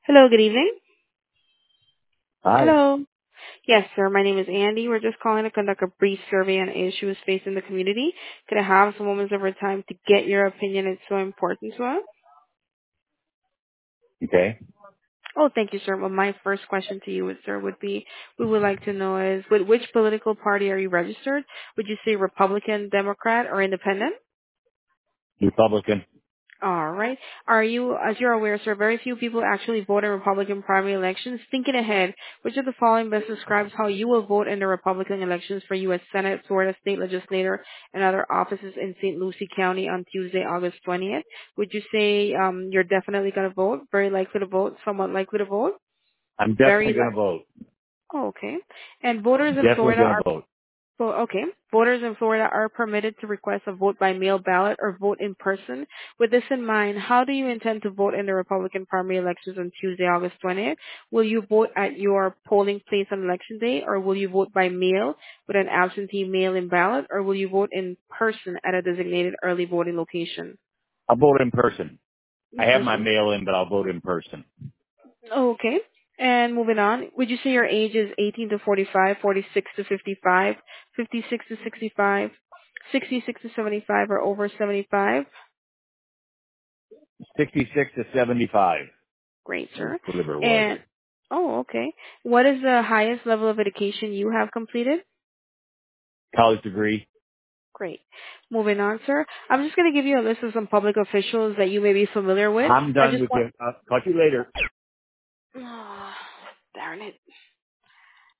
Hello, good evening. Hi. Hello. Yes, sir. My name is Andy. We're just calling to conduct a brief survey on issues facing the community. Could I have some moments of our time to get your opinion? It's so important to us. Okay. Oh, thank you, sir. Well, my first question to you, sir, would be, we would like to know is, with which political party are you registered? Would you say Republican, Democrat, or Independent? Republican. All right. Are you, as you're aware, sir, very few people actually vote in Republican primary elections. Thinking ahead, which of the following best describes how you will vote in the Republican elections for U.S. Senate, Florida State Legislature, and other offices in St. Lucie County on Tuesday, August 20th? Would you say you're definitely going to vote, very likely to vote, somewhat likely to vote, I'm very definitely going to likely? vote. Oh, okay. And voters in Definitely Florida going are to vote. well, okay. Voters in Florida are permitted to request a vote by mail ballot or vote in person. With this in mind, how do you intend to vote in the Republican primary elections on Tuesday, August 20th? Will you vote at your polling place on election day, or will you vote by mail with an absentee mail-in ballot, or will you vote in person at a designated early voting location? I'll vote in person. In I have my person. mail in, but I'll vote in person. Oh, okay. And moving on, would you say your age is 18 to 45, 46 to 55, 56 to 65, 66 to 75, or over 75? 66 to 75. Great, sir. Whatever it was. And, oh, okay. What is the highest level of education you have completed? College degree. Great. Moving on, sir. I'm just going to give you a list of some public officials that you may be familiar with. I'm I done just with want, you. I'll talk to you later. oh, darn it.